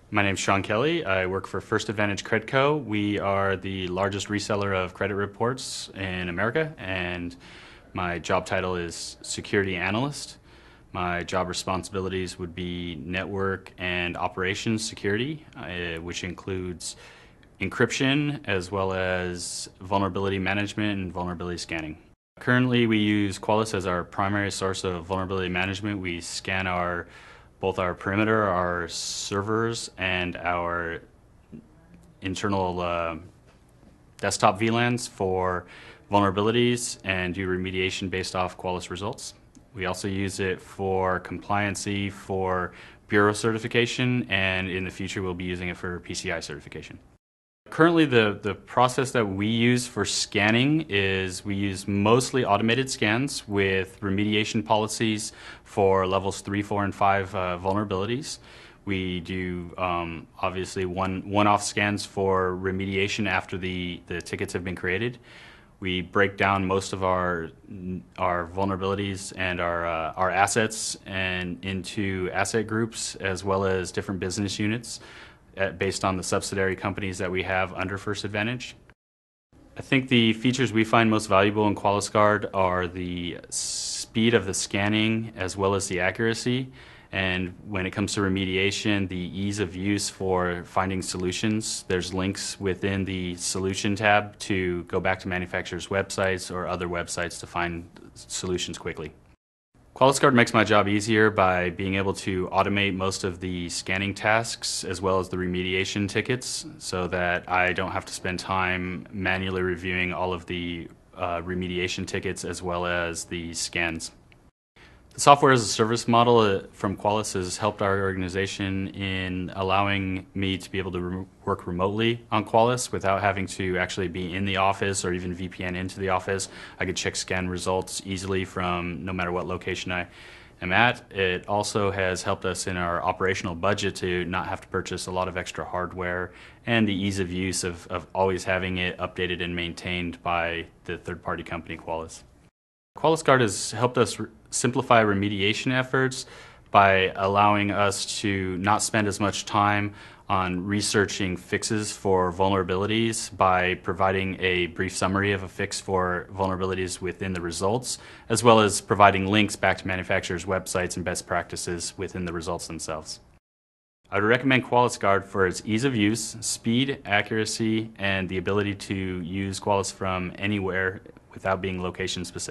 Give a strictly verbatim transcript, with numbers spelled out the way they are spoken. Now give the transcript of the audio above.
My name is Sean Kelly. I work for First Advantage Credco. We are the largest reseller of credit reports in America, and my job title is Security Analyst. My job responsibilities would be network and operations security, uh, which includes encryption as well as vulnerability management and vulnerability scanning. Currently, we use Qualys as our primary source of vulnerability management. We scan our both our perimeter, our servers, and our internal uh, desktop V LANs for vulnerabilities and do remediation based off Qualys results. We also use it for compliancy for Bureau certification, and in the future we'll be using it for P C I certification. Currently, the, the process that we use for scanning is we use mostly automated scans with remediation policies for levels three, four, and five uh, vulnerabilities. We do um, obviously one, one-off scans for remediation after the, the tickets have been created. We break down most of our, our vulnerabilities and our, uh, our assets and into asset groups as well as different business units based on the subsidiary companies that we have under First Advantage. I think the features we find most valuable in Qualys Guard are the speed of the scanning as well as the accuracy. And when it comes to remediation, the ease of use for finding solutions. There's links within the solution tab to go back to manufacturers' websites or other websites to find solutions quickly. Qualys Guard makes my job easier by being able to automate most of the scanning tasks as well as the remediation tickets so that I don't have to spend time manually reviewing all of the uh, remediation tickets as well as the scans. The software as a service model from Qualys has helped our organization in allowing me to be able to re work remotely on Qualys without having to actually be in the office or even V P N into the office. I could check scan results easily from no matter what location I am at. It also has helped us in our operational budget to not have to purchase a lot of extra hardware and the ease of use of, of always having it updated and maintained by the third-party company Qualys. Qualys Guard has helped us re simplify remediation efforts by allowing us to not spend as much time on researching fixes for vulnerabilities by providing a brief summary of a fix for vulnerabilities within the results, as well as providing links back to manufacturers' websites and best practices within the results themselves. I would recommend Qualys Guard for its ease of use, speed, accuracy, and the ability to use Qualys from anywhere without being location specific.